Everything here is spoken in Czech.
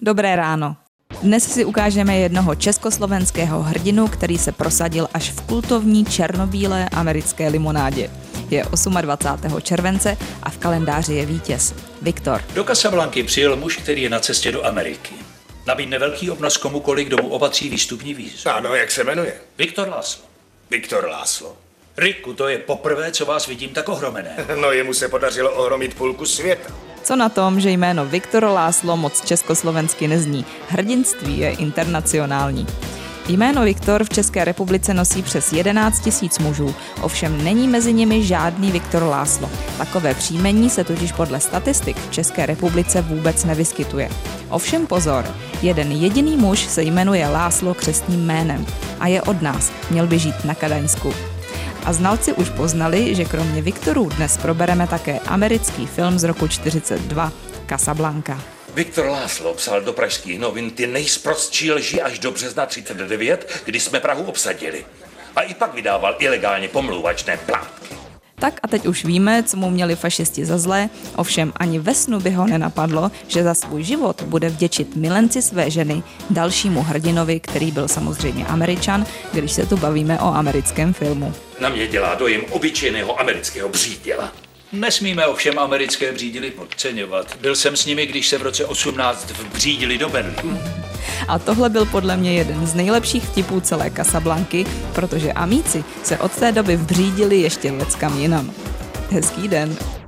Dobré ráno. Dnes si ukážeme jednoho československého hrdinu, který se prosadil až v kultovní černobílé americké limonádě. Je 28. července a v kalendáři je vítěz. Viktor. Do Casablanky přijel muž, který je na cestě do Ameriky. Nabídne velký obnos komukoliv, kdo mu opatří výstupní vízu. Ano, jak se jmenuje? Viktor László. Viktor László. Riku, to je poprvé, co vás vidím tak ohromené. No, jemu se podařilo ohromit půlku světa. Co na tom, že jméno Viktor László moc československy nezní? Hrdinství je internacionální. Jméno Viktor v České republice nosí přes 11 000 mužů, ovšem není mezi nimi žádný Viktor László. Takové příjmení se totiž podle statistik v České republice vůbec nevyskytuje. Ovšem pozor, jeden jediný muž se jmenuje László křestním jménem a je od nás, měl by žít na Kadaňsku. A znalci už poznali, že kromě Viktorů dnes probereme také americký film z roku 1942 Casablanca. Viktor László psal do pražských novin ty nejsprostší lži až do března 1939, kdy jsme Prahu obsadili. A i pak vydával ilegálně pomlouvačné plátky. Tak a teď už víme, co mu měli fašisti za zlé, ovšem ani ve snu by ho nenapadlo, že za svůj život bude vděčit milenci své ženy, dalšímu hrdinovi, který byl samozřejmě Američan, když se tu bavíme o americkém filmu. Na mě dělá dojem obyčejného amerického bříděla. Nesmíme ovšem americké břídily podceňovat. Byl jsem s nimi, když se v roce 18 vbřídili do Berlínu. A tohle byl podle mě jeden z nejlepších vtipů celé Casablanky, protože amíci se od té doby vbřídili ještě leckam jinam. Hezký den.